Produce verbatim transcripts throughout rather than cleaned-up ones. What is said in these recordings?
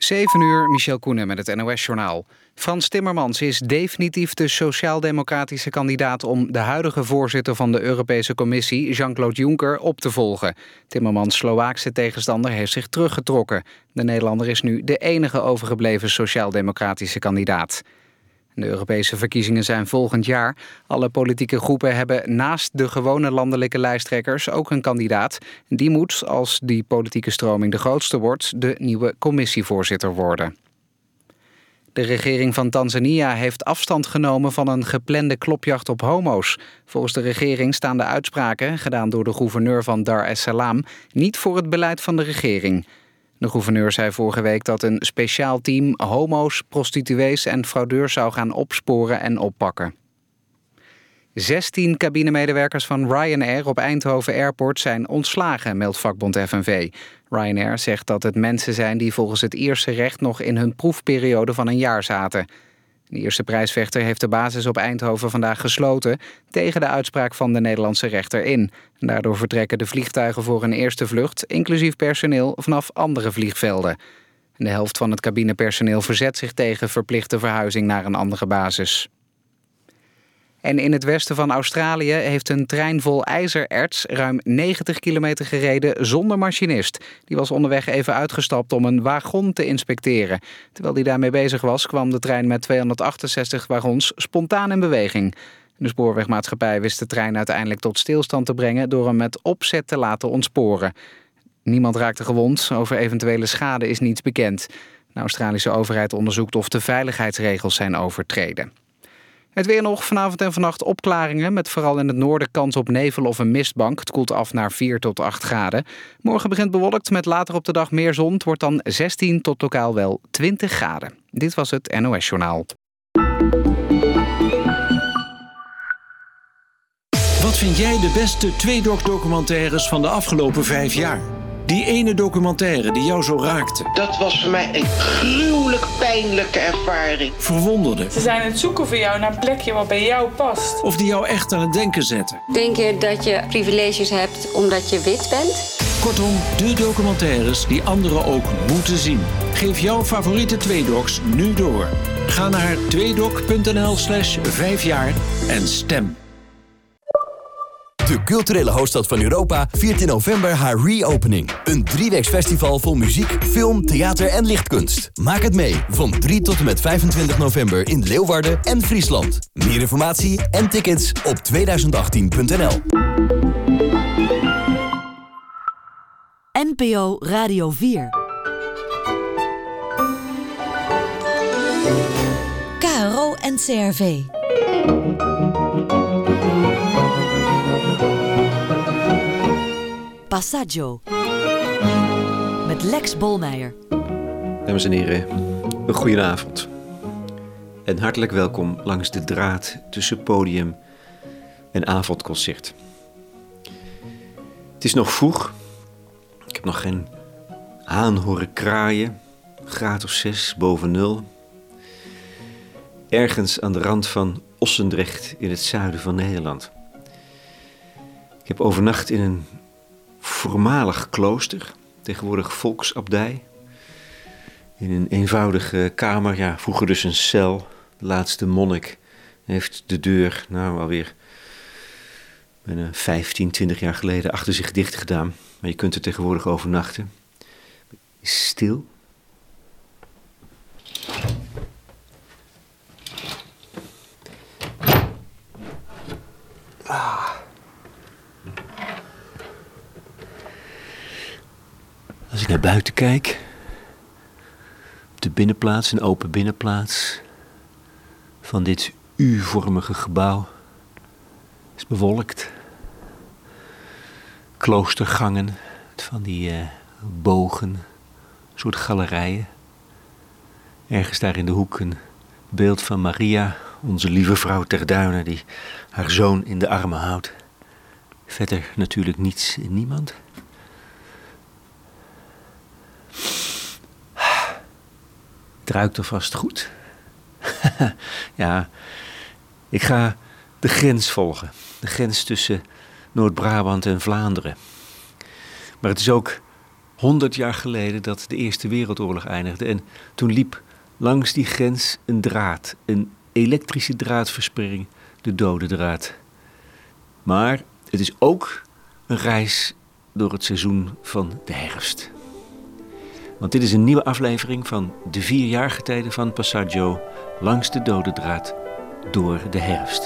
zeven uur, Michel Koenen met het N O S-journaal. Frans Timmermans is definitief de sociaal-democratische kandidaat om de huidige voorzitter van de Europese Commissie, Jean-Claude Juncker, op te volgen. Timmermans' Slovaakse tegenstander heeft zich teruggetrokken. De Nederlander is nu de enige overgebleven sociaal-democratische kandidaat. De Europese verkiezingen zijn volgend jaar. Alle politieke groepen hebben naast de gewone landelijke lijsttrekkers ook een kandidaat. Die moet, als die politieke stroming de grootste wordt, de nieuwe commissievoorzitter worden. De regering van Tanzania heeft afstand genomen van een geplande klopjacht op homo's. Volgens de regering staan de uitspraken, gedaan door de gouverneur van Dar es Salaam, niet voor het beleid van de regering. De gouverneur zei vorige week dat een speciaal team homo's, prostituees en fraudeurs zou gaan opsporen en oppakken. zestien cabinemedewerkers van Ryanair op Eindhoven Airport zijn ontslagen, meldt vakbond F N V. Ryanair zegt dat het mensen zijn die volgens het Ierse recht nog in hun proefperiode van een jaar zaten. De Ierse prijsvechter heeft de basis op Eindhoven vandaag gesloten tegen de uitspraak van de Nederlandse rechter in. Daardoor vertrekken de vliegtuigen voor een eerste vlucht, inclusief personeel, vanaf andere vliegvelden. De helft van het cabinepersoneel verzet zich tegen verplichte verhuizing naar een andere basis. En in het westen van Australië heeft een trein vol ijzererts ruim negentig kilometer gereden zonder machinist. Die was onderweg even uitgestapt om een wagon te inspecteren. Terwijl hij daarmee bezig was, kwam de trein met tweehonderdachtenzestig wagons spontaan in beweging. De spoorwegmaatschappij wist de trein uiteindelijk tot stilstand te brengen door hem met opzet te laten ontsporen. Niemand raakte gewond, over eventuele schade is niets bekend. De Australische overheid onderzoekt of de veiligheidsregels zijn overtreden. Het weer nog, vanavond en vannacht opklaringen, met vooral in het noorden kans op nevel of een mistbank. Het koelt af naar vier tot acht graden. Morgen begint bewolkt met later op de dag meer zon. Het wordt dan zestien tot lokaal wel twintig graden. Dit was het N O S-journaal. Wat vind jij de beste tweedoc-documentaires van de afgelopen vijf jaar? Die ene documentaire die jou zo raakte. Dat was voor mij een gruwelijk pijnlijke ervaring. Verwonderde. Ze zijn aan het zoeken voor jou naar een plekje wat bij jou past. Of die jou echt aan het denken zetten. Denk je dat je privileges hebt omdat je wit bent? Kortom, de documentaires die anderen ook moeten zien. Geef jouw favoriete tweedocs nu door. Ga naar tweedoc.nl slash vijf jaar en stem. De culturele hoofdstad van Europa viert in november haar reopening. Een drieweeks festival vol muziek, film, theater en lichtkunst. Maak het mee van drie tot en met vijfentwintig november in Leeuwarden en Friesland. Meer informatie en tickets op tweeduizend achttien punt n l. N P O Radio vier. K R O en C R V. Passaggio. Met Lex Bolmeijer. Dames en heren, een goedenavond. En hartelijk welkom langs de draad tussen podium en avondconcert. Het is nog vroeg. Ik heb nog geen haan horen kraaien. Graad of zes boven nul. Ergens aan de rand van Ossendrecht in het zuiden van Nederland. Ik heb overnacht in een voormalig klooster, tegenwoordig volksabdij. In een eenvoudige kamer, ja, vroeger dus een cel. De laatste monnik heeft de deur, nou alweer bijna vijftien, twintig jaar geleden achter zich dicht gedaan. Maar je kunt er tegenwoordig overnachten. Is stil. Ah. Als ik naar buiten kijk, op de binnenplaats, een open binnenplaats van dit U-vormige gebouw, is bewolkt. Kloostergangen, van die uh, bogen, een soort galerijen. Ergens daar in de hoek een beeld van Maria, onze lieve vrouw ter Duinen, die haar zoon in de armen houdt. Verder natuurlijk niets en niemand. Het ruikt alvast goed. Ja, ik ga de grens volgen. De grens tussen Noord-Brabant en Vlaanderen. Maar het is ook honderd jaar geleden dat de Eerste Wereldoorlog eindigde. En toen liep langs die grens een draad, een elektrische draadversperring, de dode draad. Maar het is ook een reis door het seizoen van de herfst. Want dit is een nieuwe aflevering van de vier jaargetijden van Passaggio langs de dode draad door de herfst.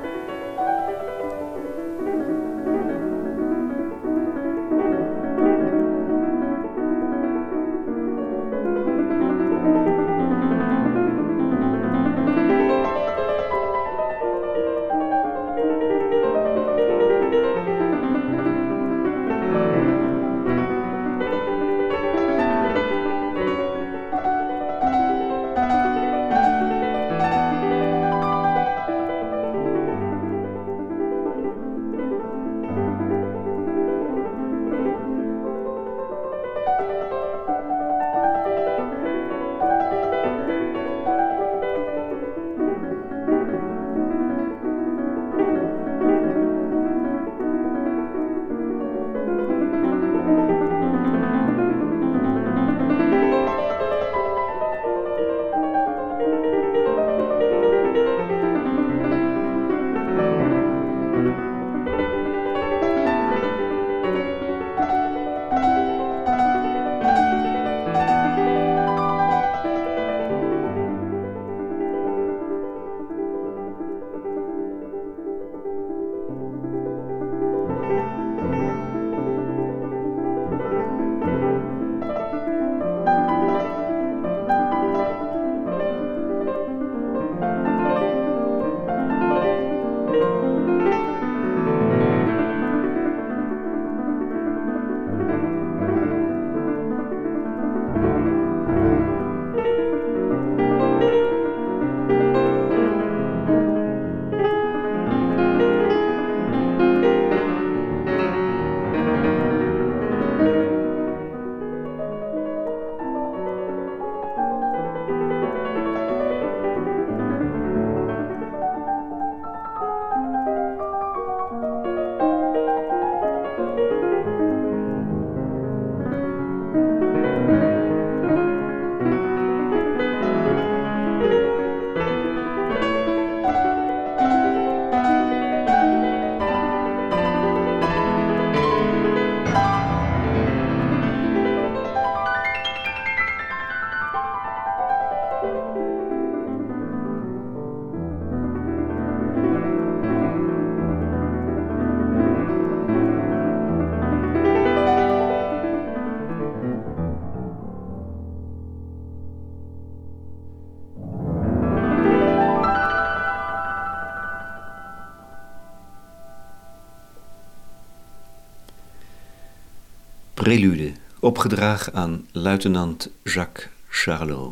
Prelude, opgedragen aan luitenant Jacques Charlot.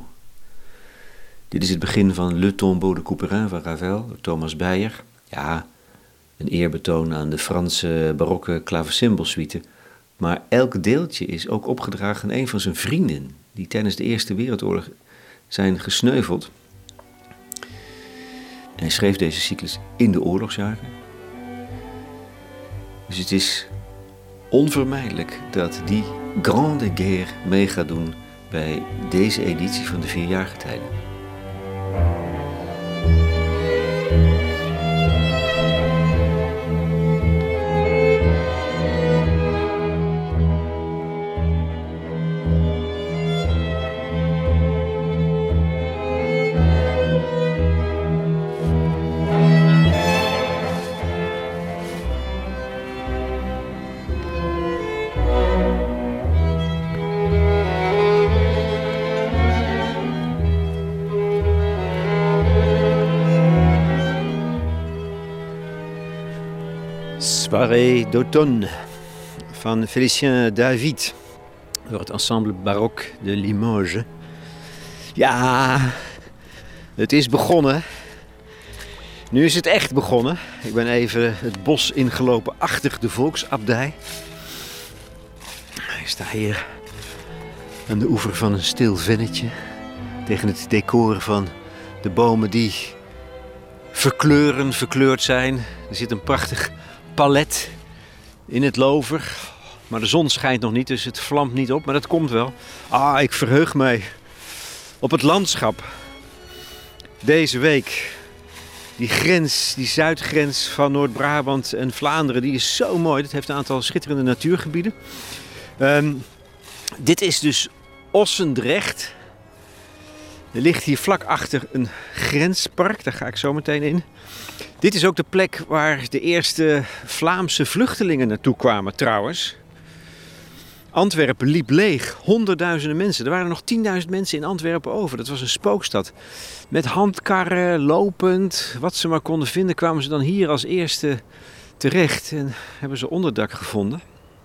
Dit is het begin van Le Tombeau de Couperin van Ravel, door Thomas Beyer. Ja, een eerbetoon aan de Franse barokke klaversymbelsuite. Maar elk deeltje is ook opgedragen aan een van zijn vrienden, die tijdens de Eerste Wereldoorlog zijn gesneuveld. Hij schreef deze cyclus in de oorlogsjaren. Dus het is onvermijdelijk dat die Grande Guerre mee gaat doen bij deze editie van de vier jaargetijden. Soirée d'automne van Félicien David door het ensemble baroque de Limoges. Ja, het is begonnen. Nu is het echt begonnen. Ik ben even het bos ingelopen achter de volksabdij. Ik sta hier aan de oever van een stil vennetje tegen het decor van de bomen die verkleuren, verkleurd zijn. Er zit een prachtig palet in het lover. Maar de zon schijnt nog niet, dus het vlamt niet op. Maar dat komt wel. Ah, ik verheug mij op het landschap. Deze week. Die grens, die zuidgrens van Noord-Brabant en Vlaanderen, die is zo mooi. Dat heeft een aantal schitterende natuurgebieden. Um, dit is dus Ossendrecht. Er ligt hier vlak achter een grenspark, daar ga ik zo meteen in. Dit is ook de plek waar de eerste Vlaamse vluchtelingen naartoe kwamen trouwens. Antwerpen liep leeg, honderdduizenden mensen. Er waren nog tienduizend mensen in Antwerpen over. Dat was een spookstad. Met handkarren, lopend, wat ze maar konden vinden, kwamen ze dan hier als eerste terecht en hebben ze onderdak gevonden.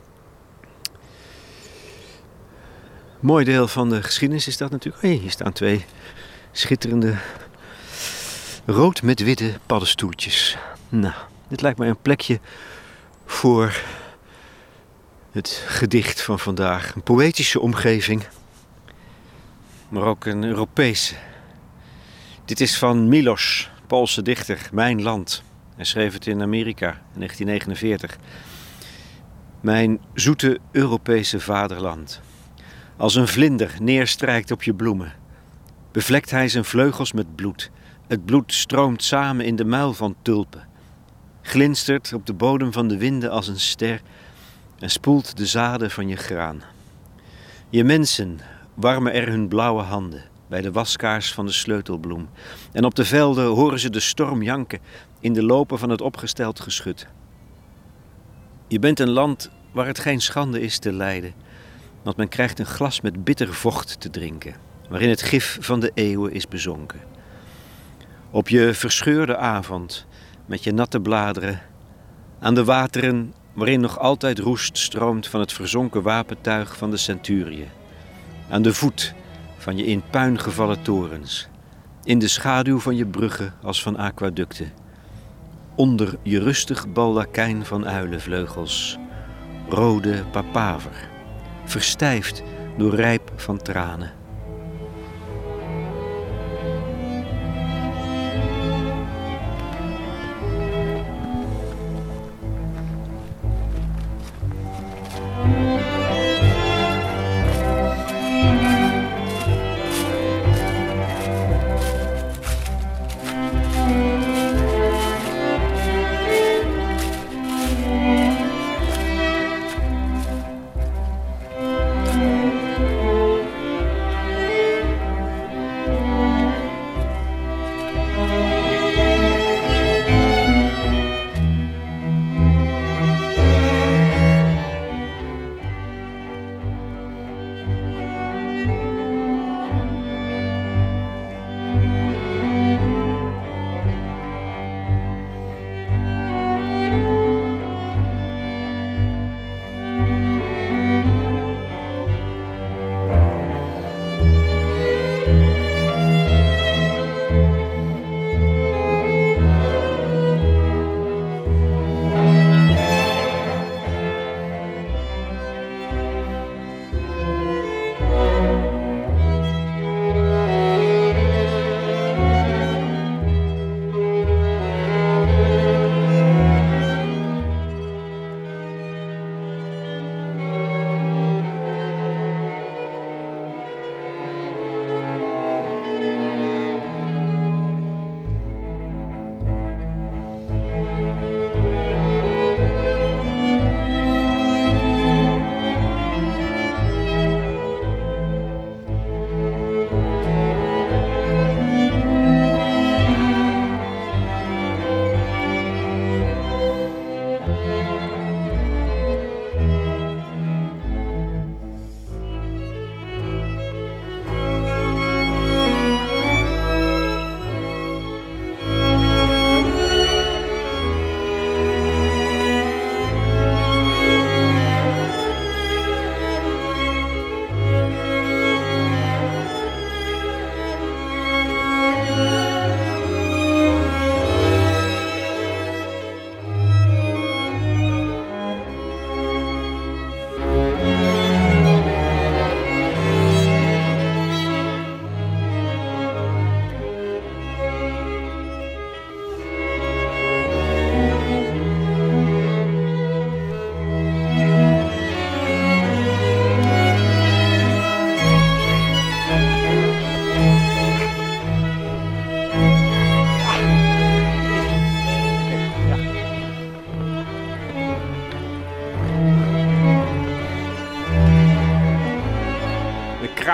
Mooi deel van de geschiedenis is dat natuurlijk. Hey, hier staan twee schitterende rood met witte paddenstoeltjes. Nou, dit lijkt mij een plekje voor het gedicht van vandaag. Een poëtische omgeving, maar ook een Europese. Dit is van Miloš, Poolse dichter, Mijn land. Hij schreef het in Amerika in negentien negenenveertig. Mijn zoete Europese vaderland. Als een vlinder neerstrijkt op je bloemen, bevlekt hij zijn vleugels met bloed. Het bloed stroomt samen in de muil van tulpen, glinstert op de bodem van de winden als een ster en spoelt de zaden van je graan. Je mensen warmen er hun blauwe handen bij de waskaars van de sleutelbloem. En op de velden horen ze de storm janken in de lopen van het opgesteld geschut. Je bent een land waar het geen schande is te lijden, want men krijgt een glas met bitter vocht te drinken, waarin het gif van de eeuwen is bezonken. Op je verscheurde avond, met je natte bladeren, aan de wateren waarin nog altijd roest stroomt van het verzonken wapentuig van de centuriën, aan de voet van je in puin gevallen torens, in de schaduw van je bruggen als van aquaducten, onder je rustig baldakijn van uilenvleugels, rode papaver, verstijfd door rijp van tranen.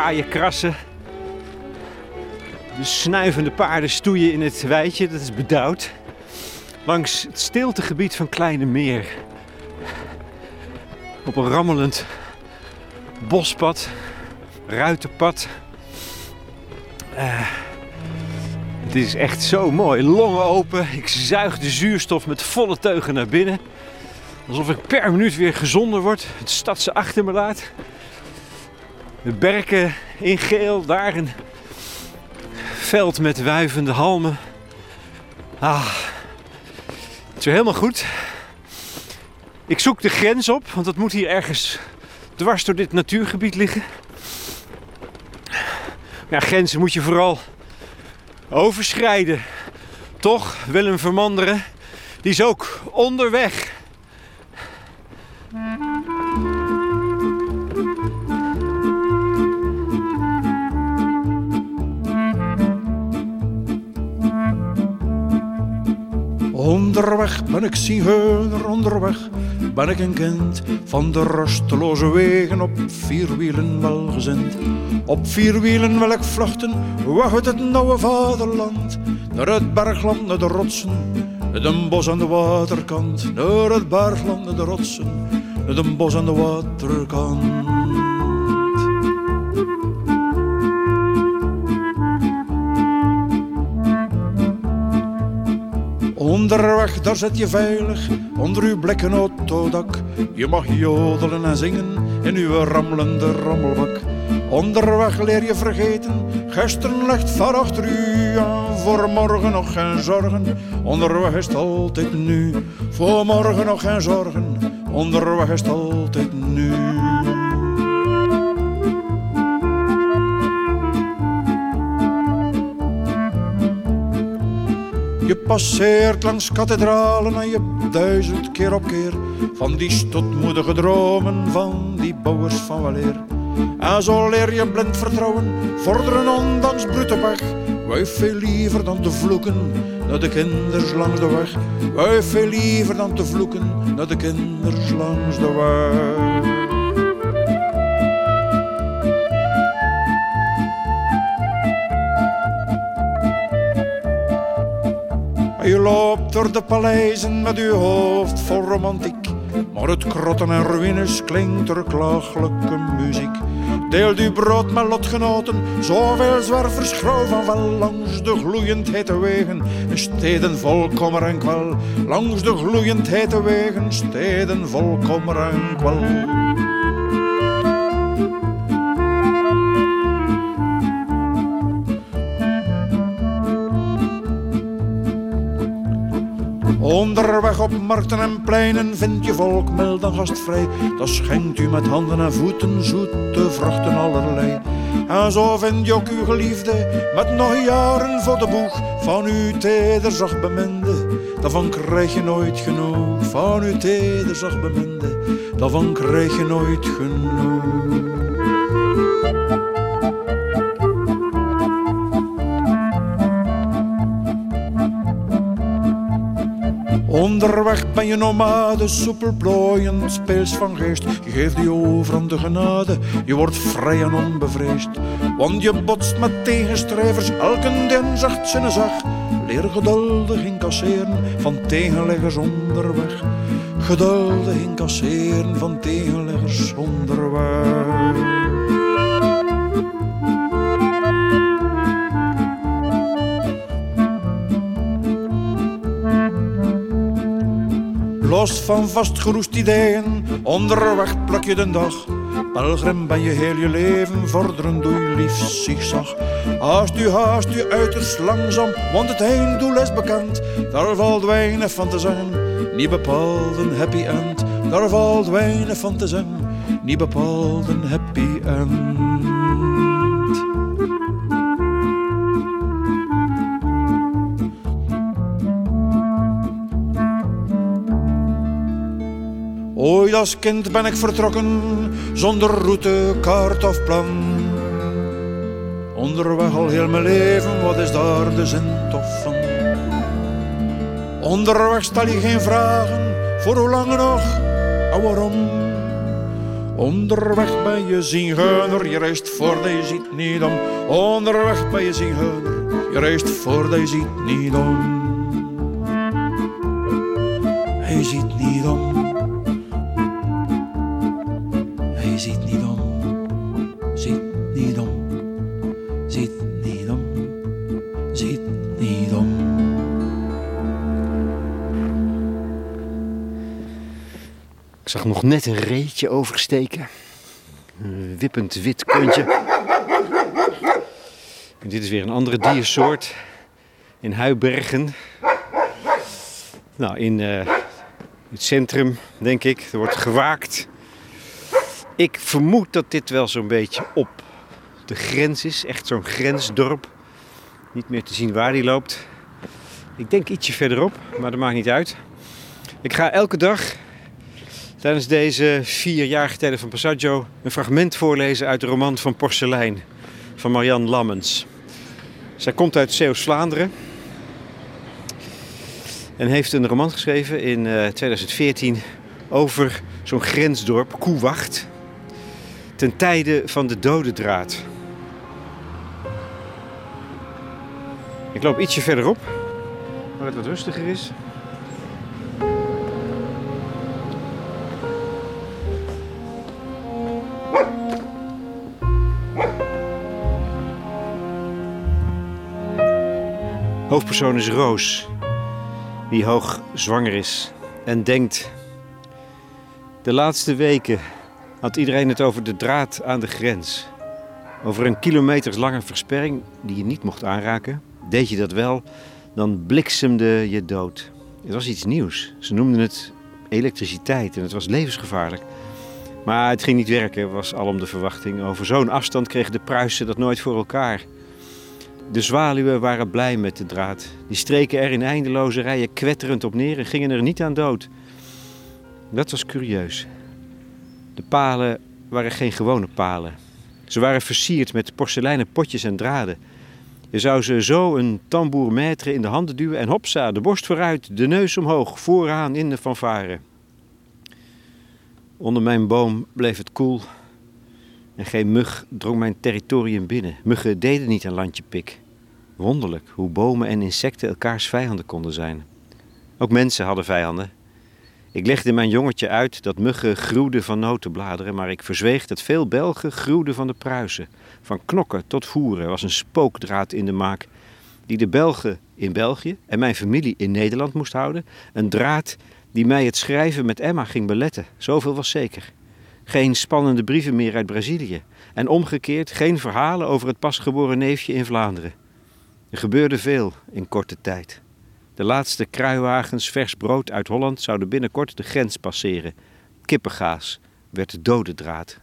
kraaien krassen. De snuivende paarden stoeien in het weidje, dat is bedauwd. Langs het stiltegebied van Kleine Meer. Op een rammelend bospad, ruitenpad. Uh, het is echt zo mooi. Longen open. Ik zuig de zuurstof met volle teugen naar binnen. Alsof ik per minuut weer gezonder word. Het stadse achter me laat. De berken in geel. Daar een veld met wuivende halmen. Ah, het is weer helemaal goed. Ik zoek de grens op, want dat moet hier ergens dwars door dit natuurgebied liggen. Ja, grenzen moet je vooral overschrijden. Toch, Willem Vermanderen, die is ook onderweg. Onderweg ben ik zigeuner, onderweg ben ik een kind van de rusteloze wegen, op vier wielen welgezind. Op vier wielen wil ik vluchten, weg uit het nauwe vaderland. Naar het bergland, naar de rotsen, naar de bos aan de waterkant. Naar het bergland, naar de rotsen, naar de bos aan de waterkant. Onderweg, daar zit je veilig, onder uw blikken autodak. Je mag jodelen en zingen in uw rammelende rammelbak. Onderweg leer je vergeten, gisteren ligt ver achter u. En voor morgen nog geen zorgen, onderweg is het altijd nu. Voor morgen nog geen zorgen, onderweg is het altijd nu. Je passeert langs kathedralen en je duizelt keer op keer van die stoutmoedige dromen van die bouwers van weleer. En zo leer je blind vertrouwen, vorderen ondanks brute weg. Wij veel liever dan te vloeken naar de kinders langs de weg. Wij veel liever dan te vloeken naar de kinders langs de weg. Je loopt door de paleizen met uw hoofd vol romantiek. Maar het krotten en ruïnes klinkt er klagelijke muziek. Deelt uw brood met lotgenoten, zoveel zwervers grauw van wel. Langs de gloeiend hete wegen, steden vol kommer en kwel. Langs de gloeiend hete wegen, steden vol kommer en kwel. Onderweg op markten en pleinen vindt je volk mild en gastvrij. Dat schenkt u met handen en voeten zoete vruchten allerlei. En zo vind je ook uw geliefde met nog jaren voor de boeg. Van uw teder zacht beminde, daarvan krijg je nooit genoeg. Van uw teder zacht beminde, daarvan krijg je nooit genoeg. Onderweg ben je nomade, soepel plooiend, speels van geest. Je geeft je over aan de genade, je wordt vrij en onbevreesd. Want je botst met tegenstrevers, elke den zacht zinnenzag. Leer geduldig incasseren van tegenleggers onderweg. Geduldig incasseren van tegenleggers onderweg. Los van vastgeroest ideeën, onderweg pluk je de dag. Pelgrim ben je heel je leven, vorderen doe je lief zigzag. Haast u, haast u uiterst langzaam, want het einddoel is bekend. Daar valt weinig van te zeggen, niet bepaald een happy end. Daar valt weinig van te zeggen, niet bepaald een happy end. Ooit als kind ben ik vertrokken, zonder route, kaart of plan. Onderweg al heel mijn leven, wat is daar de zin toch van? Onderweg stel je geen vragen, voor hoe lang nog en waarom? Onderweg ben je zigeuner, je reist voordat je ziet niet om. Onderweg ben je zigeuner, je reist voordat je ziet niet om. Hij ziet niet om. Hij ziet niet om. Ziet niet om. Ziet niet om. Ziet niet om. Ik zag nog net een reetje oversteken. Een wippend wit kontje. En dit is weer een andere diersoort. In Huibergen. Nou, in uh, het centrum, denk ik. Er wordt gewaakt. Ik vermoed dat dit wel zo'n beetje op de grens is. Echt zo'n grensdorp. Niet meer te zien waar die loopt. Ik denk ietsje verderop, maar dat maakt niet uit. Ik ga elke dag tijdens deze vier jaargetijden van Passaggio een fragment voorlezen uit de roman van Porselein van Marianne Lammens. Zij komt uit Zeeuws-Vlaanderen en heeft een roman geschreven in uh, twintig veertien over zo'n grensdorp, Koewacht, ten tijde van de Dodendraad. Ik loop ietsje verderop, waar het wat rustiger is. Hoofdpersoon is Roos, die hoog zwanger is en denkt: de laatste weken had iedereen het over de draad aan de grens. Over een kilometerslange versperring die je niet mocht aanraken. Deed je dat wel, dan bliksemde je dood. Het was iets nieuws. Ze noemden het elektriciteit en het was levensgevaarlijk. Maar het ging niet werken, was alom de verwachting. Over zo'n afstand kregen de Pruisen dat nooit voor elkaar. De zwaluwen waren blij met de draad. Die streken er in eindeloze rijen kwetterend op neer en gingen er niet aan dood. Dat was curieus. De palen waren geen gewone palen. Ze waren versierd met porseleinen potjes en draden. Je zou ze zo een tambour maître in de handen duwen en hopsa, de borst vooruit, de neus omhoog, vooraan in de fanfare. Onder mijn boom bleef het koel en geen mug drong mijn territorium binnen. Muggen deden niet aan landje pik. Wonderlijk hoe bomen en insecten elkaars vijanden konden zijn. Ook mensen hadden vijanden. Ik legde mijn jongetje uit dat muggen gruwden van notenbladeren, maar ik verzweeg dat veel Belgen gruwden van de Pruisen. Van knokken tot voeren was een spookdraad in de maak, die de Belgen in België en mijn familie in Nederland moest houden. Een draad die mij het schrijven met Emma ging beletten, zoveel was zeker. Geen spannende brieven meer uit Brazilië. En omgekeerd geen verhalen over het pasgeboren neefje in Vlaanderen. Er gebeurde veel in korte tijd. De laatste kruiwagens vers brood uit Holland zouden binnenkort de grens passeren. Kippengaas werd de dodendraad.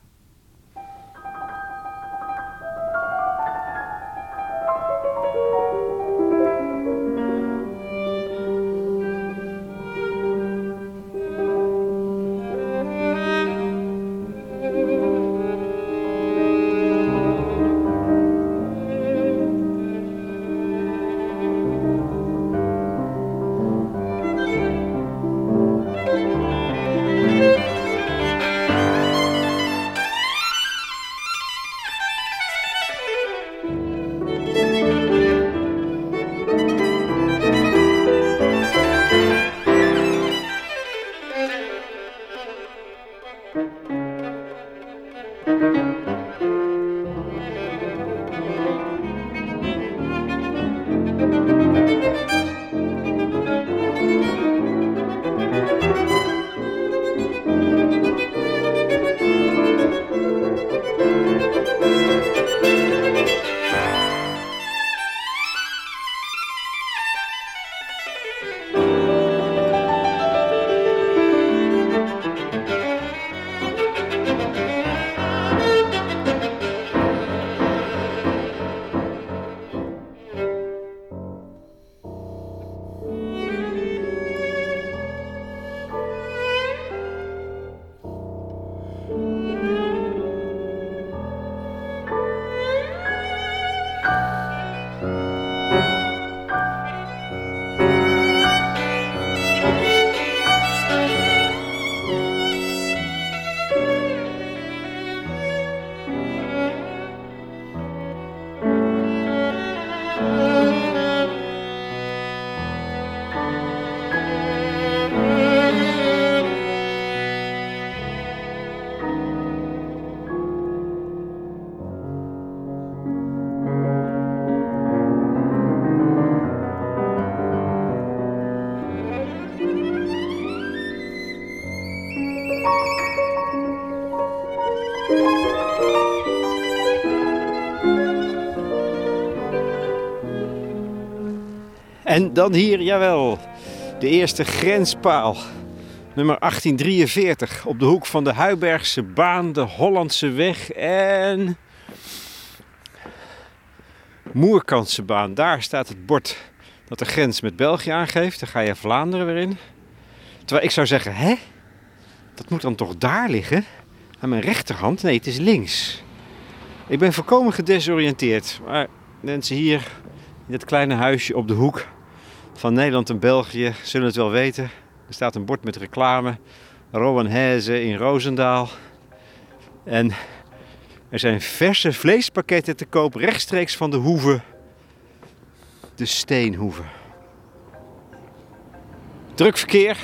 En dan hier, jawel, de eerste grenspaal. Nummer achttien drieënveertig. Op de hoek van de Huibergse baan, de Hollandse weg en... Moerkantse baan. Daar staat het bord dat de grens met België aangeeft. Daar ga je Vlaanderen weer in. Terwijl ik zou zeggen, hè? Dat moet dan toch daar liggen? Aan mijn rechterhand? Nee, het is links. Ik ben volkomen gedesoriënteerd. Maar mensen hier in dit kleine huisje op de hoek van Nederland en België zullen het wel weten. Er staat een bord met reclame. Rowan Heze in Roosendaal. En er zijn verse vleespakketten te koop rechtstreeks van de hoeve. De Steenhoeve. Druk verkeer.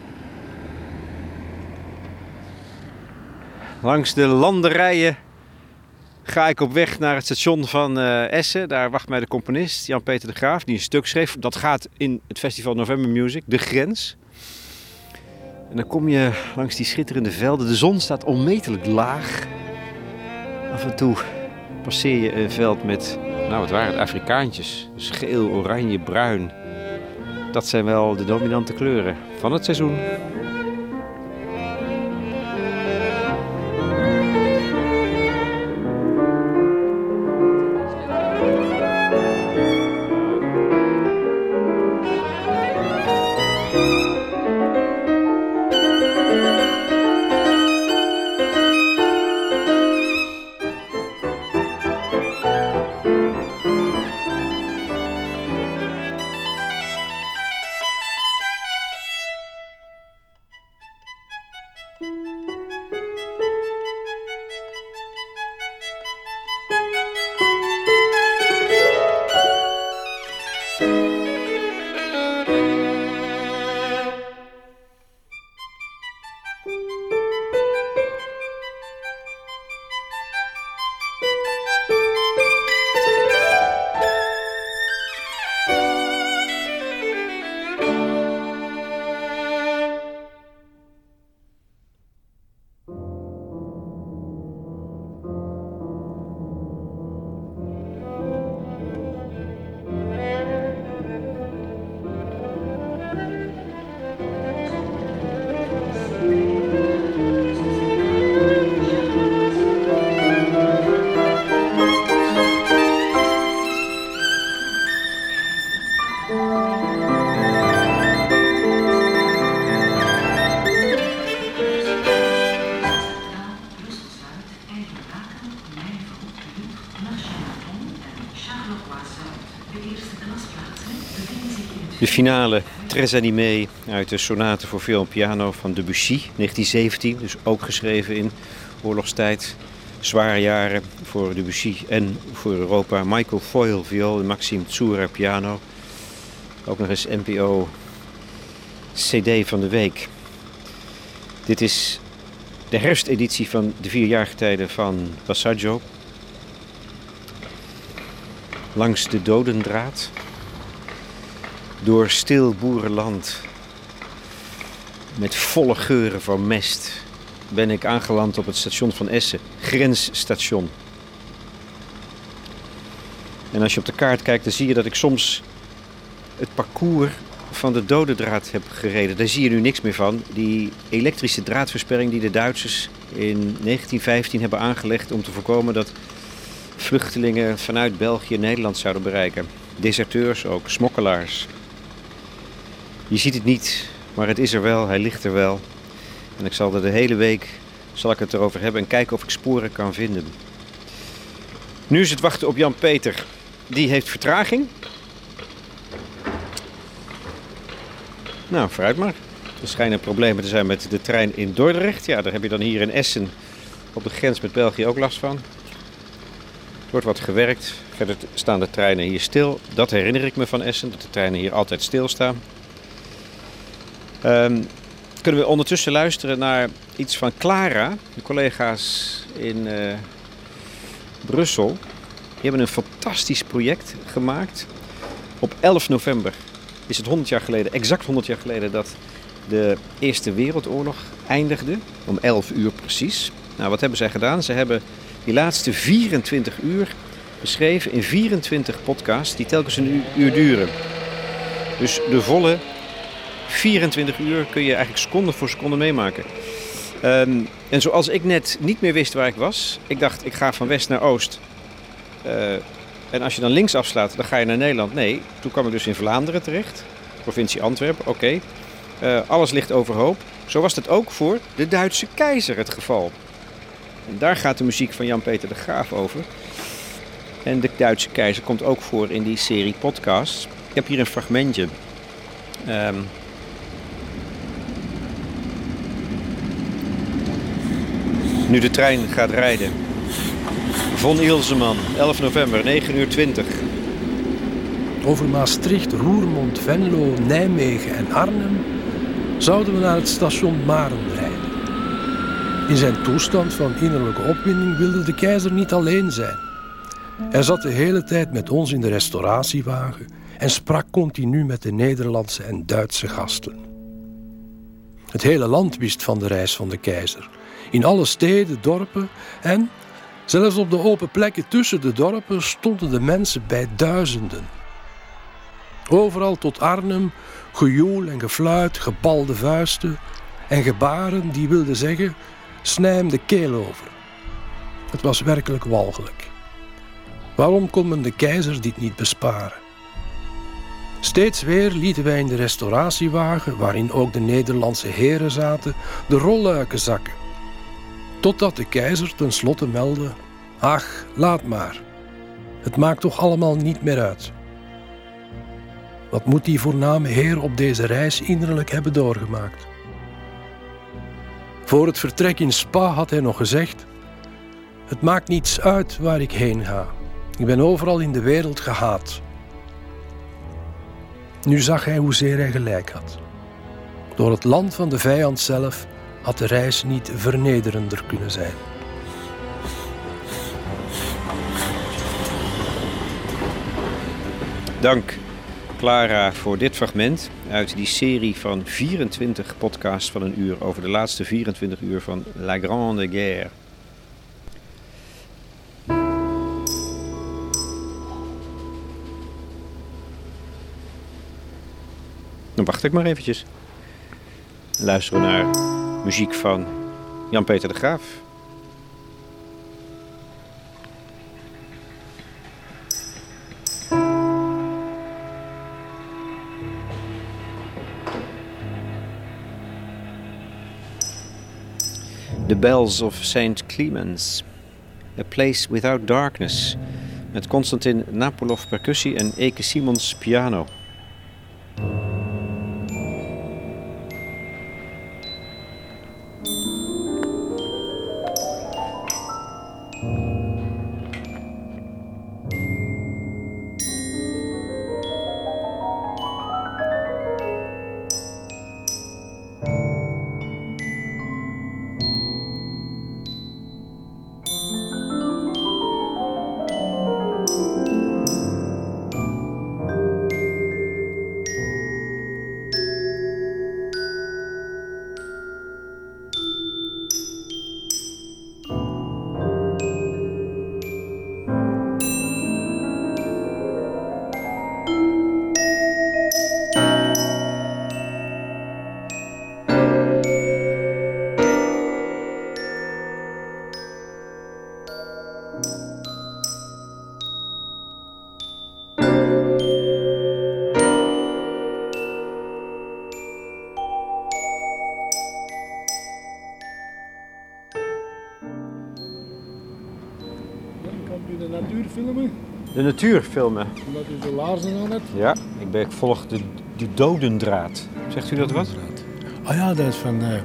Langs de landerijen ga ik op weg naar het station van uh, Essen. Daar wacht mij de componist Jan-Peter de Graaf, die een stuk schreef. Dat gaat in het festival November Music, De Grens. En dan kom je langs die schitterende velden. De zon staat onmetelijk laag. Af en toe passeer je een veld met, nou wat waren het, Afrikaantjes. Dus geel, oranje, bruin. Dat zijn wel de dominante kleuren van het seizoen. De finale Tres Animés uit de sonate voor viool en piano van Debussy, negentien zeventien. Dus ook geschreven in oorlogstijd. Zware jaren voor Debussy en voor Europa. Michael Foyle viool en Maxime Tsura piano. Ook nog eens N P O C D van de week. Dit is de herfsteditie van de vier jaargetijden van Passaggio. Langs de dodendraad. Door stil boerenland, met volle geuren van mest, ben ik aangeland op het station van Essen, grensstation. En als je op de kaart kijkt, dan zie je dat ik soms het parcours van de dodendraad heb gereden. Daar zie je nu niks meer van. Die elektrische draadversperring die de Duitsers in negentien vijftien hebben aangelegd om te voorkomen dat vluchtelingen vanuit België Nederland zouden bereiken. Deserteurs ook, smokkelaars. Je ziet het niet, maar het is er wel, hij ligt er wel. En ik zal er de hele week zal ik het erover hebben en kijken of ik sporen kan vinden. Nu is het wachten op Jan-Peter. Die heeft vertraging. Nou, vooruit maar. Er schijnen problemen te zijn met de trein in Dordrecht. Ja, daar heb je dan hier in Essen op de grens met België ook last van. Er wordt wat gewerkt. Verder staan de treinen hier stil. Dat herinner ik me van Essen, dat de treinen hier altijd stilstaan. Um, kunnen we ondertussen luisteren naar iets van Clara, de collega's in uh, Brussel. Die hebben een fantastisch project gemaakt. Op elf november is het honderd jaar geleden, exact honderd jaar geleden, dat de Eerste Wereldoorlog eindigde. Om elf uur precies. Nou, wat hebben zij gedaan? Ze hebben die laatste vierentwintig uur beschreven in vierentwintig podcasts die telkens een uur duren. Dus de volle vierentwintig uur kun je eigenlijk seconde voor seconde meemaken. Um, en zoals ik net niet meer wist waar ik was, ik dacht ik ga van west naar oost. Uh, en als je dan links afslaat, dan ga je naar Nederland. Nee, toen kwam ik dus in Vlaanderen terecht, provincie Antwerpen, oké. Okay. Uh, alles ligt overhoop. Zo was het ook voor de Duitse keizer het geval. En daar gaat de muziek van Jan-Peter de Graaf over. En de Duitse keizer komt ook voor in die serie podcasts. Ik heb hier een fragmentje. Um, nu de trein gaat rijden. Von Ilseman, elf november, negen uur twintig. Over Maastricht, Roermond, Venlo, Nijmegen en Arnhem zouden we naar het station Maren rijden. In zijn toestand van innerlijke opwinding wilde de keizer niet alleen zijn. Hij zat de hele tijd met ons in de restauratiewagen en sprak continu met de Nederlandse en Duitse gasten. Het hele land wist van de reis van de keizer. In alle steden, dorpen en zelfs op de open plekken tussen de dorpen stonden de mensen bij duizenden. Overal tot Arnhem, gejoel en gefluit, gebalde vuisten en gebaren die wilden zeggen, snij hem de keel over. Het was werkelijk walgelijk. Waarom kon men de keizer dit niet besparen? Steeds weer lieten wij in de restauratiewagen, waarin ook de Nederlandse heren zaten, de rolluiken zakken. Totdat de keizer tenslotte meldde, ach, laat maar. Het maakt toch allemaal niet meer uit. Wat moet die voorname heer op deze reis innerlijk hebben doorgemaakt? Voor het vertrek in Spa had hij nog gezegd, het maakt niets uit waar ik heen ga. Ik ben overal in de wereld gehaat. Nu zag hij hoezeer hij gelijk had. Door het land van de vijand zelf had de reis niet vernederender kunnen zijn. Dank Clara voor dit fragment uit die serie van vierentwintig podcasts van een uur over de laatste vierentwintig uur van La Grande Guerre. Dan wacht ik maar eventjes. Luisteren we naar muziek van Jan-Peter de Graaf. The Bells of Saint Clemens. A Place Without Darkness. Met Konstantin Napolov percussie en Eke Simons piano. De natuur filmen? De natuur filmen. Omdat u zo laarzen aan hebt? Ja, ik, ben, ik volg de, de dodendraad. Zegt u dat wat? Ah ja, dat is van... Uh, uh,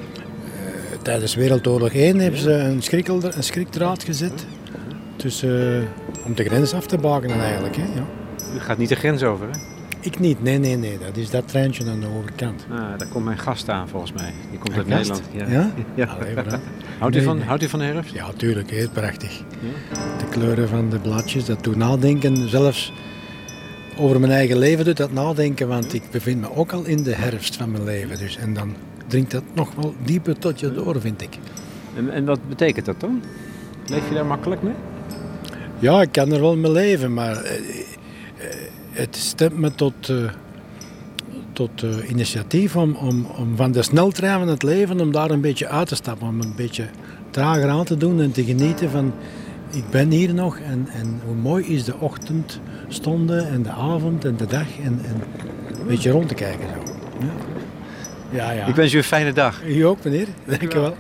tijdens Wereldoorlog één hebben ze een, schrikkel, een schrikdraad gezet. Dus, uh, om de grens af te bakenen eigenlijk. Hè? Ja. U gaat niet de grens over, hè? Ik niet, nee, nee, nee. Dat is dat treintje aan de overkant. Ah, daar komt mijn gast aan, volgens mij. Die komt een uit gast? Nederland. Ja? Ja. Allee, houdt, u nee, van, nee. houdt u van de herfst? Ja, tuurlijk. Heel prachtig. Ja? De kleuren van de bladjes, dat doet nadenken. Zelfs over mijn eigen leven doet dat nadenken. Want ik bevind me ook al in de herfst van mijn leven. Dus, en dan dringt dat nog wel dieper tot je door, vind ik. En, en wat betekent dat dan? Leef je daar makkelijk mee? Ja, ik kan er wel mee leven, maar uh, uh, het stemt me tot, uh, tot uh, initiatief om, om, om van de sneltrein van het leven, om daar een beetje uit te stappen. Om een beetje trager aan te doen en te genieten van, ik ben hier nog en, en hoe mooi is de ochtendstonden en de avond en de dag en, en een beetje rond te kijken. Zo. Ja. Ja, ja. Ik wens u een fijne dag. U ook, meneer. Dank u wel.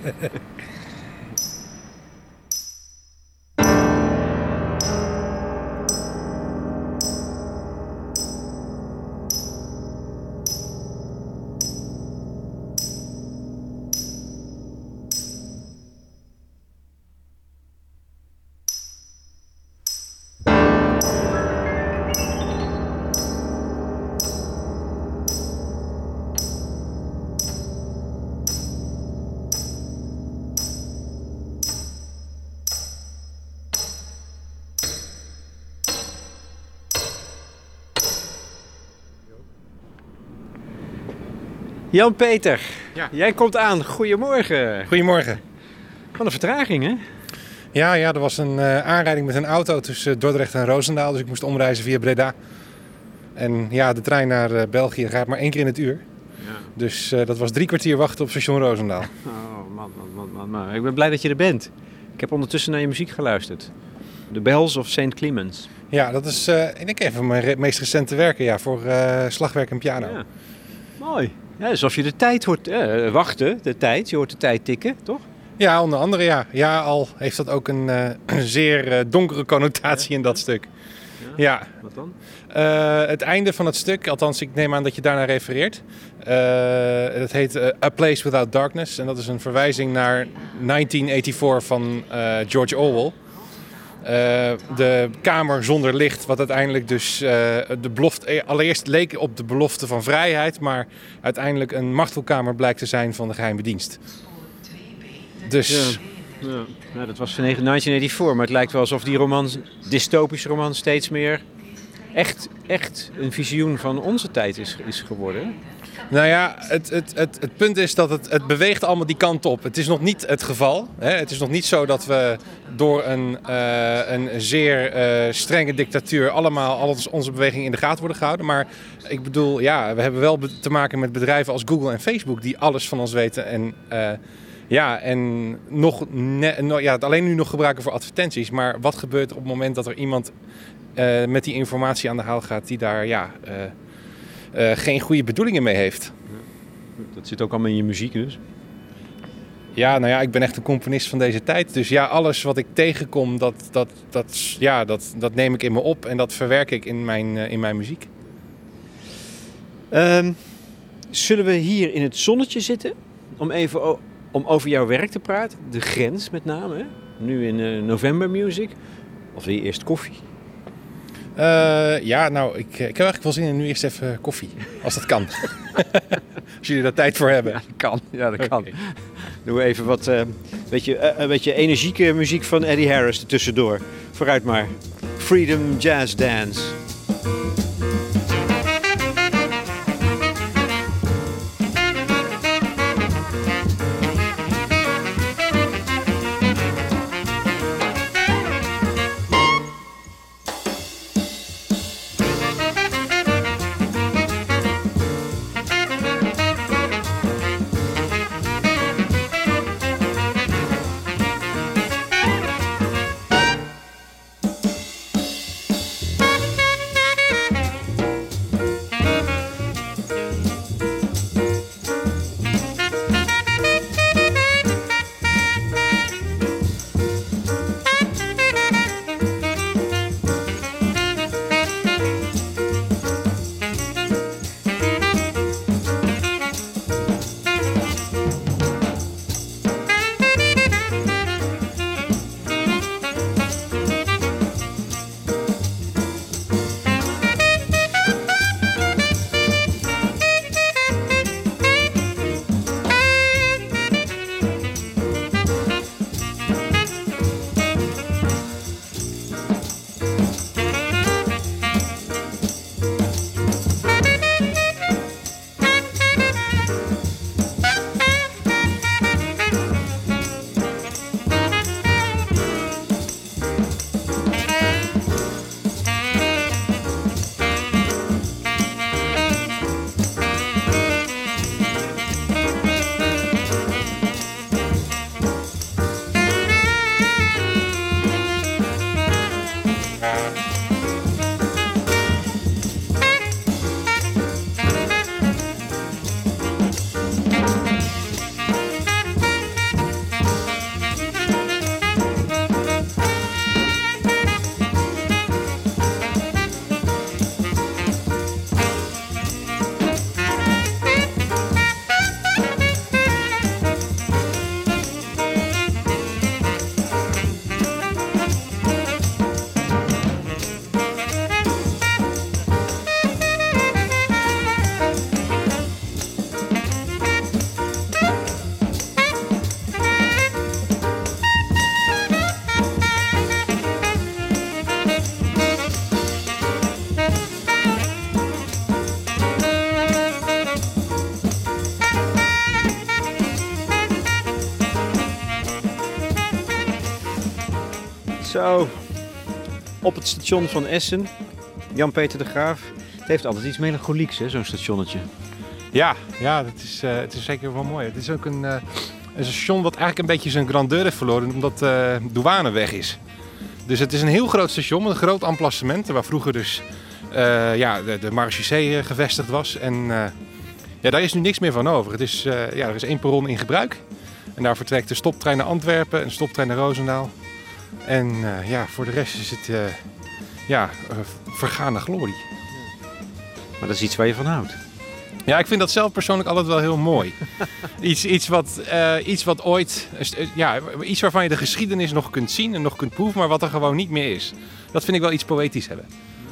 Jan-Peter, ja. Jij komt aan. Goedemorgen. Goedemorgen. Wat een vertraging, hè? Ja, ja, er was een uh, aanrijding met een auto tussen Dordrecht en Roosendaal. Dus ik moest omreizen via Breda. En ja, de trein naar uh, België gaat maar één keer in het uur. Ja. Dus uh, dat was drie kwartier wachten op station Roosendaal. Oh, man, man, man, man, man. Ik ben blij dat je er bent. Ik heb ondertussen naar je muziek geluisterd. The Bells of Saint Clements. Ja, dat is uh, ik denk een van mijn re- meest recente werken, ja, voor uh, slagwerk en piano. Ja. Mooi. Ja, alsof je de tijd hoort uh, wachten, de tijd. Je hoort de tijd tikken, toch? Ja, onder andere ja. Ja, al heeft dat ook een uh, zeer uh, donkere connotatie ja. in dat stuk. Ja. ja. Wat dan? Uh, het einde van het stuk, althans ik neem aan dat je daarnaar refereert. Uh, het heet uh, A Place Without Darkness. En dat is een verwijzing naar negentien vierennegentig van uh, George Orwell. Uh, de kamer zonder licht, wat uiteindelijk dus uh, de belofte, allereerst leek op de belofte van vrijheid, maar uiteindelijk een martelkamer blijkt te zijn van de geheime dienst. Dus... Ja, ja. Nou, dat was van negentien vierennegentig, maar het lijkt wel alsof die roman, dystopische roman, steeds meer echt, echt een visioen van onze tijd is, is geworden. Nou ja, het, het, het, het punt is dat het, het beweegt allemaal die kant op. Het is nog niet het geval. Hè? Het is nog niet zo dat we door een, uh, een zeer uh, strenge dictatuur allemaal alles onze beweging in de gaten worden gehouden. Maar ik bedoel, ja, we hebben wel te maken met bedrijven als Google en Facebook die alles van ons weten. En uh, ja, en nog ne- no, ja, het alleen nu nog gebruiken voor advertenties. Maar wat gebeurt er op het moment dat er iemand uh, met die informatie aan de haal gaat die daar, ja... Uh, Uh, geen goede bedoelingen mee heeft. Dat zit ook allemaal in je muziek dus? Ja, nou ja, ik ben echt een componist van deze tijd. Dus ja, alles wat ik tegenkom, dat, dat, dat, ja, dat, dat neem ik in me op en dat verwerk ik in mijn, uh, in mijn muziek. Um, zullen we hier in het zonnetje zitten? Om even o- om over jouw werk te praten. De Grens met name. Hè? Nu in uh, November Music. Of wil je eerst koffie? Uh, ja, nou, ik, ik heb eigenlijk wel zin in nu eerst even koffie. Als dat kan. Als jullie daar tijd voor hebben. Ja, dat kan. Ja, dat kan. Okay. Doen we even wat uh, beetje, uh, een beetje energieke muziek van Eddie Harris er tussendoor. Vooruit maar. Freedom Jazz Dance. Zo, op het station van Essen, Jan-Peter de Graaf. Het heeft altijd iets melancholieks, hè, zo'n stationnetje. Ja, ja dat is, uh, het is zeker wel mooi. Het is ook een, uh, een station wat eigenlijk een beetje zijn grandeur heeft verloren, omdat uh, douane weg is. Dus het is een heel groot station met een groot emplacement, waar vroeger dus uh, ja, de, de marechaussee gevestigd was. En uh, ja, daar is nu niks meer van over. Het is, uh, ja, er is één perron in gebruik. En daar vertrekt de stoptrein naar Antwerpen en de stoptrein naar Roosendaal. En uh, ja, voor de rest is het uh, ja, uh, vergane glorie. Maar dat is iets waar je van houdt. Ja, ik vind dat zelf persoonlijk altijd wel heel mooi. iets, iets, wat, uh, iets wat ooit, uh, ja, iets waarvan je de geschiedenis nog kunt zien en nog kunt proeven, maar wat er gewoon niet meer is. Dat vind ik wel iets poëtisch hebben.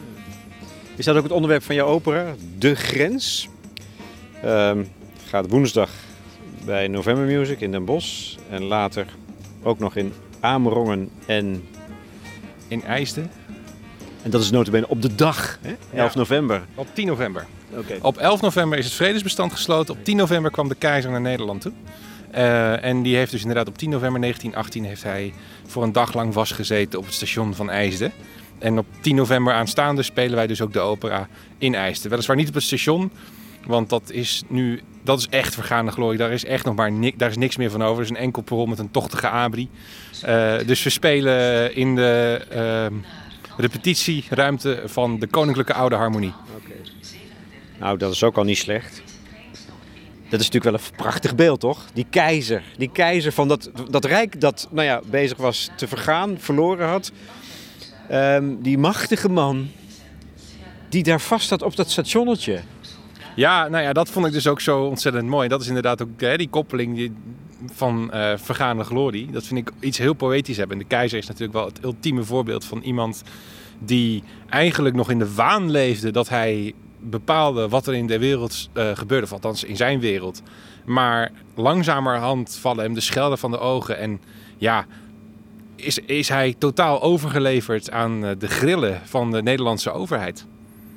Is dat ook het onderwerp van jouw opera, De Grens? Um, gaat woensdag bij November Music in Den Bosch en later ook nog in Amerongen en in IJsden. En dat is nota bene op de dag, hè? elf Ja, november. Op tien november. Okay. Op elf november is het vredesbestand gesloten. Op tien november kwam de keizer naar Nederland toe. Uh, en die heeft dus inderdaad op tien november negentien achttien heeft hij voor een dag lang vastgezeten op het station van IJsden. En op tien november aanstaande spelen wij dus ook de opera in IJsden. Weliswaar niet op het station, want dat is nu, dat is echt vergane glorie. Daar is echt nog maar ni- daar is niks meer van over. Er is een enkel perron met een tochtige abri. Uh, dus we spelen in de uh, repetitieruimte van de Koninklijke Oude Harmonie. Okay. Nou, dat is ook al niet slecht. Dat is natuurlijk wel een prachtig beeld, toch? Die keizer. Die keizer van dat, dat rijk dat nou ja, bezig was te vergaan, verloren had. Um, die machtige man die daar vast zat op dat stationnetje. Ja, nou ja, dat vond ik dus ook zo ontzettend mooi. Dat is inderdaad ook hè, die koppeling die, van uh, vergane glorie. Dat vind ik iets heel poëtisch hebben. En de keizer is natuurlijk wel het ultieme voorbeeld van iemand die eigenlijk nog in de waan leefde dat hij bepaalde wat er in de wereld uh, gebeurde, of althans in zijn wereld. Maar langzamerhand vallen hem de schelden van de ogen en ja, is, is hij totaal overgeleverd aan uh, de grillen van de Nederlandse overheid.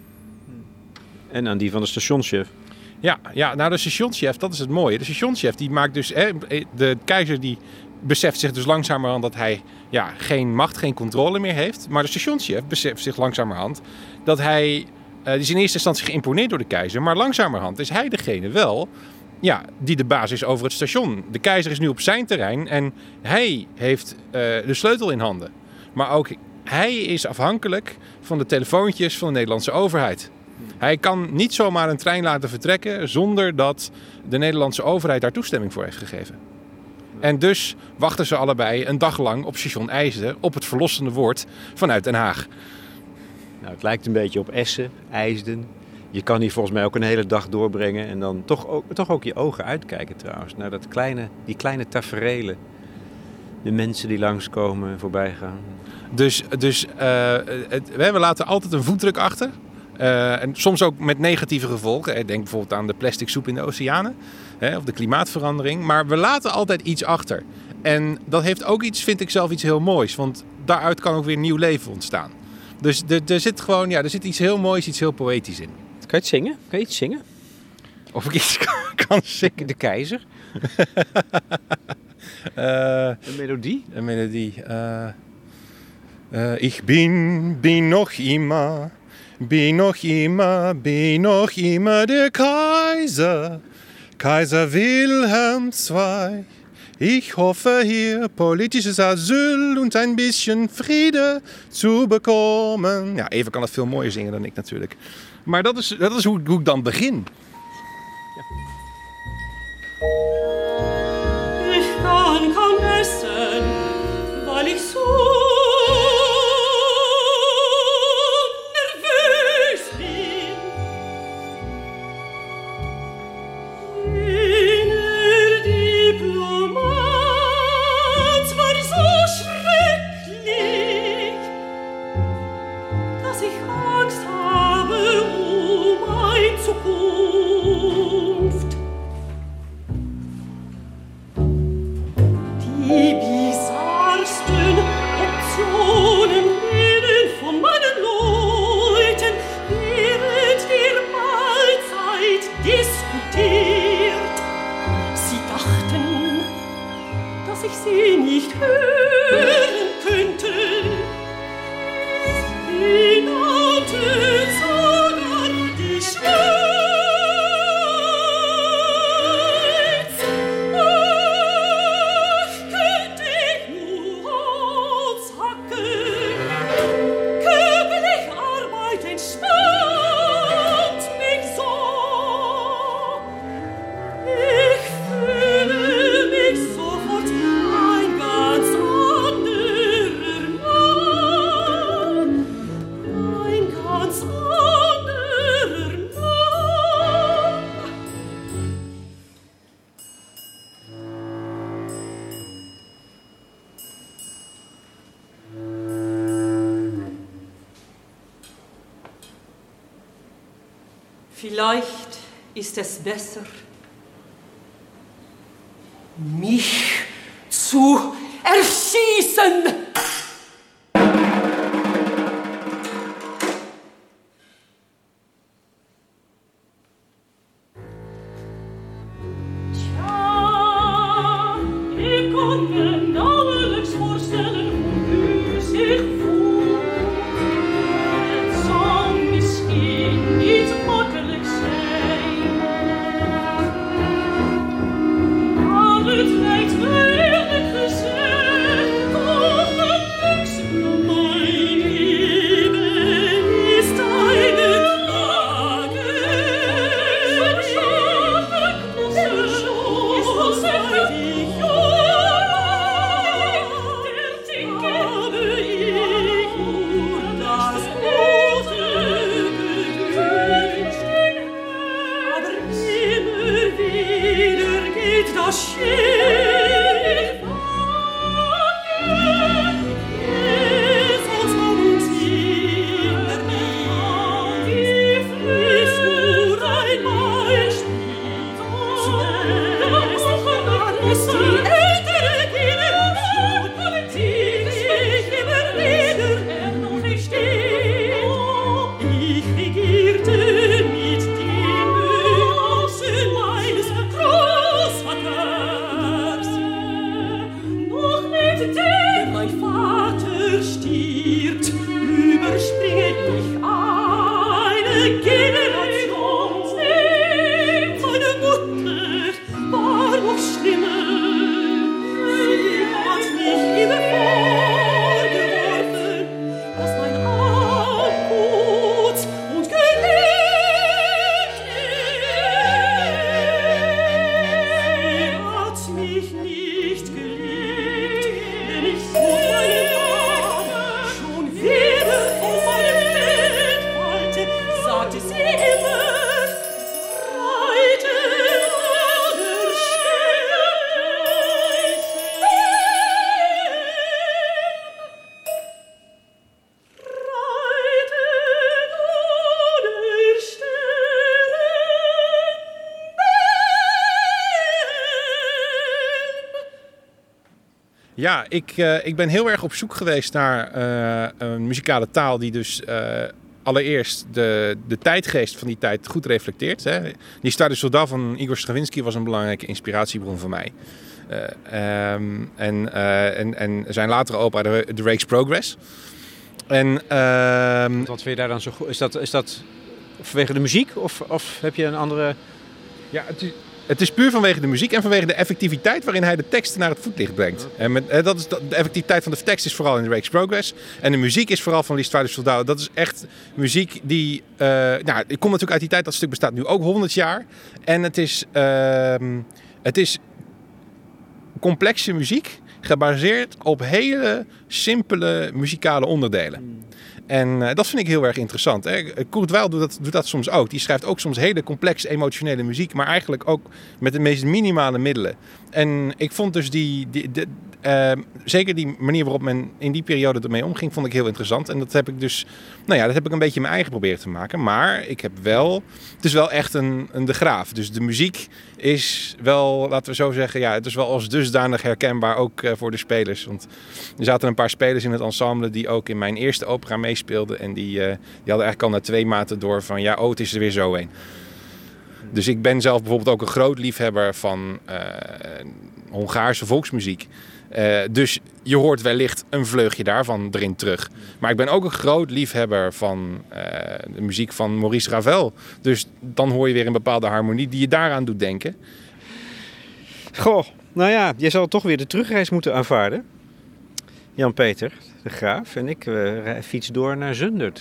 En aan die van de stationschef. Ja, ja, nou de stationschef, dat is het mooie. De stationschef die maakt dus, hè, de keizer die beseft zich dus langzamerhand dat hij ja, geen macht, geen controle meer heeft. Maar de stationschef beseft zich langzamerhand dat hij Uh, die is in eerste instantie geïmponeerd door de keizer, maar langzamerhand is hij degene wel ja, die de baas is over het station. De keizer is nu op zijn terrein en hij heeft uh, de sleutel in handen. Maar ook hij is afhankelijk van de telefoontjes van de Nederlandse overheid. Hij kan niet zomaar een trein laten vertrekken zonder dat de Nederlandse overheid daar toestemming voor heeft gegeven. En dus wachten ze allebei een dag lang op station IJsden op het verlossende woord vanuit Den Haag. Nou, het lijkt een beetje op Essen, IJsden. Je kan hier volgens mij ook een hele dag doorbrengen en dan toch ook, toch ook je ogen uitkijken trouwens. Naar dat kleine, die kleine taferelen. De mensen die langskomen en voorbij gaan. Dus, dus uh, het, we laten altijd een voetdruk achter. Uh, en soms ook met negatieve gevolgen. Denk bijvoorbeeld aan de plastic soep in de oceanen. Hè, of de klimaatverandering. Maar we laten altijd iets achter. En dat heeft ook iets, vind ik zelf, iets heel moois. Want daaruit kan ook weer nieuw leven ontstaan. Dus er, er zit gewoon, ja, er zit iets heel moois, iets heel poëtisch in. Kan je het zingen? Kan je iets zingen? Of ik iets kan, kan zingen? De keizer? uh, een melodie? Een melodie. Uh, uh, ik bin, bin nog immer, bin nog immer, bin nog immer de Kaiser, Kaiser Wilhelm de Tweede. Ich hoffe hier politisches Asyl und ein bisschen Friede zu bekommen. Ja, Eva kan het veel mooier zingen dan ik natuurlijk. Maar dat is, dat is hoe, hoe ik dan begin. Ja. Ich kann kaum essen, weil ich so nervös bin. Jener Diplomat war so schrecklich, dass ich Angst habe um meine Zukunft. Die bizarrsten Vielleicht ist es besser, mich zu erschießen. Ja, ik, uh, ik ben heel erg op zoek geweest naar uh, een muzikale taal die dus uh, allereerst de, de tijdgeest van die tijd goed reflecteert. Hè. Die L'Histoire du Soldat van Igor Stravinsky was een belangrijke inspiratiebron voor mij. Uh, um, en, uh, en, en zijn latere opera, The, The Rake's Progress. En, uh, Wat vind je daar dan zo goed? Is dat, is dat vanwege de muziek of, of heb je een andere... Ja, het is... Het is puur vanwege de muziek en vanwege de effectiviteit waarin hij de teksten naar het voetlicht brengt. En met, dat is, de effectiviteit van de tekst is vooral in The Rake's Progress. En de muziek is vooral van L'Histoire du Soldat. Dat is echt muziek die... Uh, nou, ik kom natuurlijk uit die tijd, dat stuk bestaat nu ook honderd jaar. En het is, uh, het is complexe muziek gebaseerd op hele simpele muzikale onderdelen. En uh, dat vind ik heel erg interessant. Hè. Kurt Weill doet dat, doet dat soms ook. Die schrijft ook soms hele complexe emotionele muziek, maar eigenlijk ook met de meest minimale middelen. En ik vond dus die, die, die uh, zeker die manier waarop men in die periode ermee omging, vond ik heel interessant. En dat heb ik dus, nou ja, dat heb ik een beetje mijn eigen proberen te maken. Maar ik heb wel, het is wel echt een, een De Graaf. Dus de muziek is wel, laten we zo zeggen, ja, het is wel als dusdanig herkenbaar ook uh, voor de spelers. Want er zaten een paar spelers in het ensemble die ook in mijn eerste opera meespeelden. En die, uh, die hadden eigenlijk al na twee maanden door van, ja, oh, het is er weer zo een. Dus ik ben zelf bijvoorbeeld ook een groot liefhebber van uh, Hongaarse volksmuziek. Uh, dus je hoort wellicht een vleugje daarvan erin terug. Maar ik ben ook een groot liefhebber van uh, de muziek van Maurice Ravel. Dus dan hoor je weer een bepaalde harmonie die je daaraan doet denken. Goh, nou ja, je zal toch weer de terugreis moeten aanvaarden. Jan-Peter de Graaf en ik uh, fiets door naar Zundert.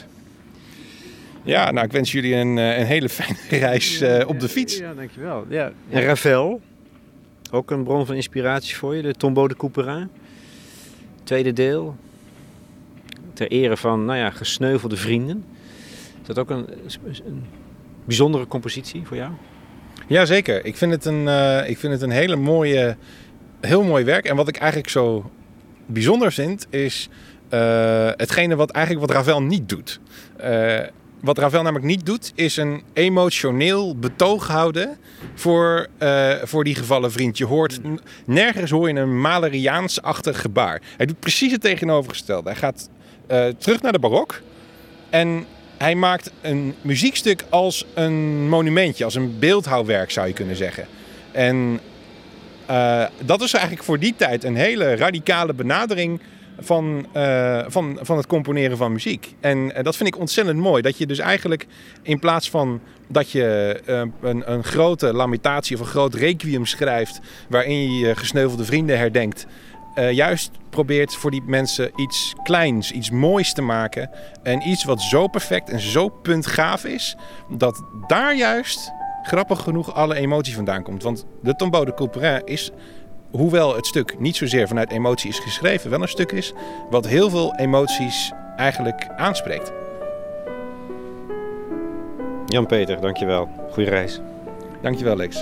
Ja, nou, ik wens jullie een, een hele fijne reis uh, op de fiets. Ja, dankjewel. Ja. En Ravel, ook een bron van inspiratie voor je, de Tombeau de Couperin. Tweede deel, ter ere van, nou ja, gesneuvelde vrienden. Is dat ook een, een bijzondere compositie voor jou? Jazeker, ik vind het een, uh, ik vind het een hele mooie, heel mooi werk. En wat ik eigenlijk zo bijzonder vind, is uh, hetgene wat eigenlijk wat Ravel niet doet. Uh, wat Ravel namelijk niet doet, is een emotioneel betoog houden voor, uh, voor die gevallen vriend. Je hoort, nergens hoor je een Maleriaans-achtig gebaar. Hij doet precies het tegenovergestelde. Hij gaat uh, terug naar de barok en hij maakt een muziekstuk als een monumentje, als een beeldhouwwerk zou je kunnen zeggen. En uh, dat is eigenlijk voor die tijd een hele radicale benadering van, uh, van, van het componeren van muziek. En uh, dat vind ik ontzettend mooi. Dat je dus eigenlijk in plaats van dat je uh, een, een grote lamentatie of een groot requiem schrijft waarin je je gesneuvelde vrienden herdenkt, uh, juist probeert voor die mensen iets kleins, iets moois te maken. En iets wat zo perfect en zo puntgaaf is, dat daar juist grappig genoeg alle emotie vandaan komt. Want de Tombeau de Couperin is, hoewel het stuk niet zozeer vanuit emotie is geschreven, wel een stuk is wat heel veel emoties eigenlijk aanspreekt. Jan-Peter, dankjewel. Goeie reis. Dankjewel, Lex.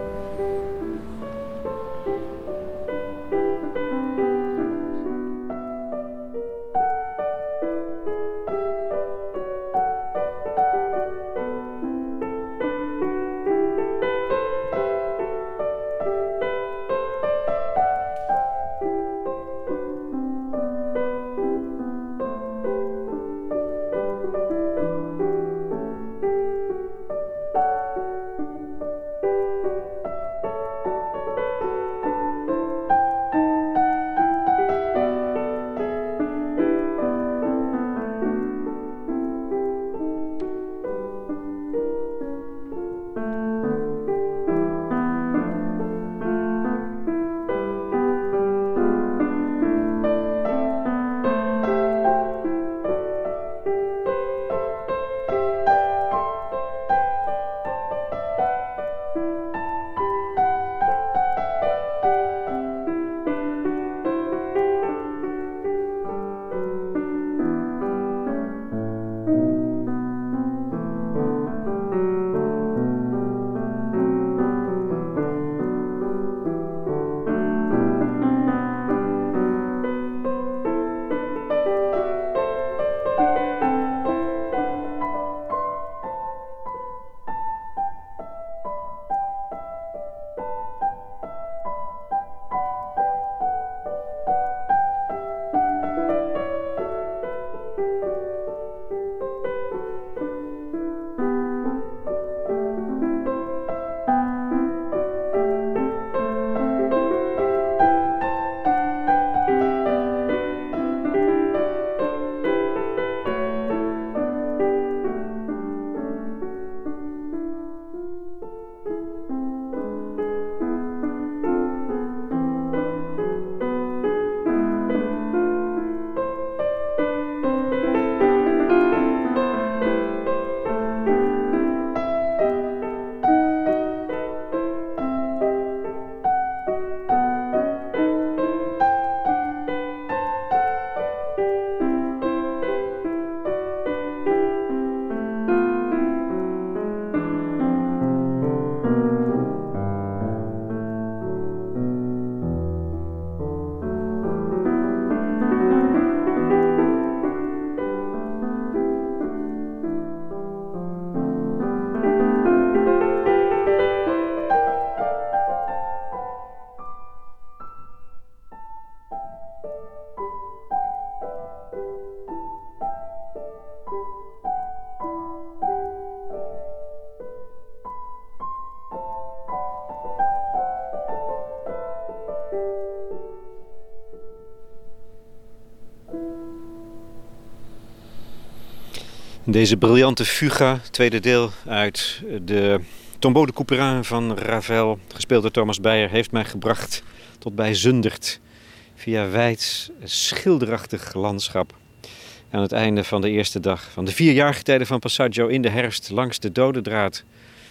Deze briljante fuga, tweede deel uit de Tombeau de Couperin van Ravel, gespeeld door Thomas Beyer, heeft mij gebracht tot bij Zundert. Via wijd, schilderachtig landschap. Aan het einde van de eerste dag van de vier jaargetijden van Passaggio in de herfst langs de dodendraad.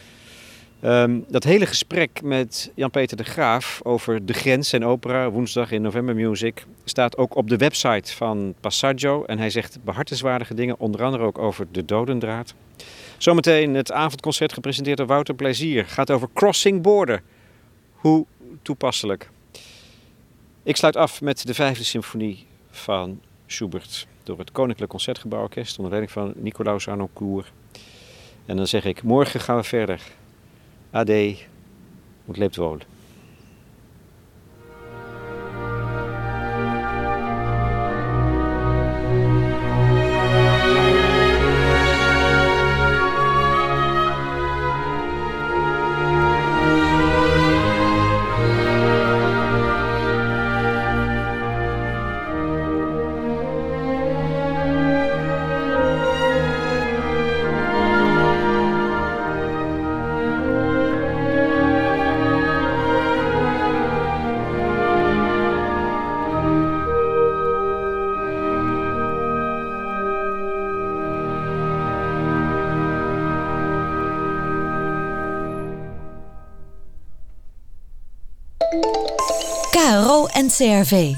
Um, dat hele gesprek met Jan-Peter de Graaf over De Grens en opera, woensdag in November Music, staat ook op de website van Passaggio. En hij zegt behartenswaardige dingen, onder andere ook over de dodendraad. Zometeen het avondconcert gepresenteerd door Wouter Plezier. Gaat over Crossing Border. Hoe toepasselijk. Ik sluit af met de vijfde symfonie van Schubert. door het Koninklijk Concertgebouworkest onder leiding van Nicolaus Harnoncourt. En dan zeg ik, morgen gaan we verder. Ade, und lebt wohl. K R O en C R V.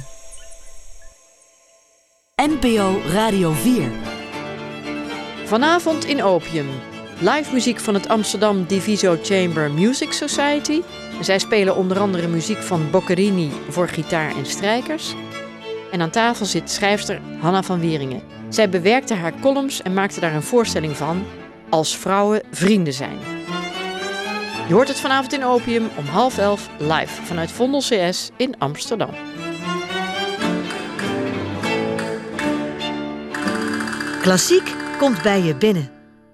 N P O Radio vier. Vanavond in Opium. Live muziek van het Amsterdam Diviso Chamber Music Society. Zij spelen onder andere muziek van Boccherini voor gitaar en strijkers. En aan tafel zit schrijfster Hanna van Wieringen. Zij bewerkte haar columns en maakte daar een voorstelling van Als vrouwen vrienden zijn. Je hoort het vanavond in Opium om half elf live vanuit Vondel C S in Amsterdam. Klassiek komt bij je binnen.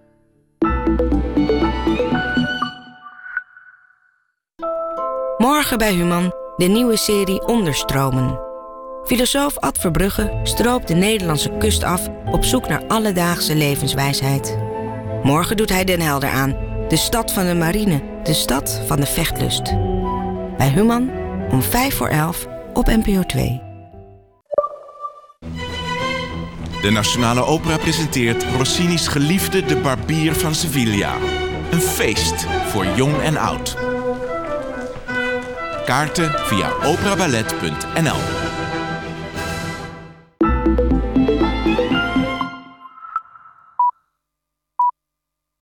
Morgen bij Human, de nieuwe serie Onderstromen. Filosoof Ad Verbrugge stroopt de Nederlandse kust af op zoek naar alledaagse levenswijsheid. Morgen doet hij Den Helder aan, de stad van de marine, de stad van de vechtlust. Bij Human om vijf voor elf op N P O twee. De Nationale Opera presenteert Rossini's geliefde De Barbier van Sevilla. Een feest voor jong en oud. Kaarten via operaballet punt n l.